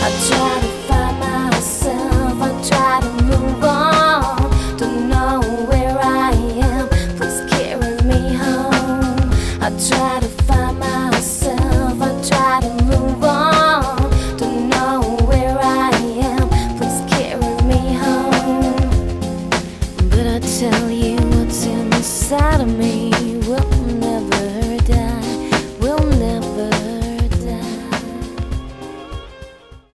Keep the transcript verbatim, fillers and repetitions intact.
I try to find myself, I try to move on. Don't know where I am, please carry me home. I try to find myself, I try to move on. Don't know where I am, please carry me home. But I tell you what's inside of me.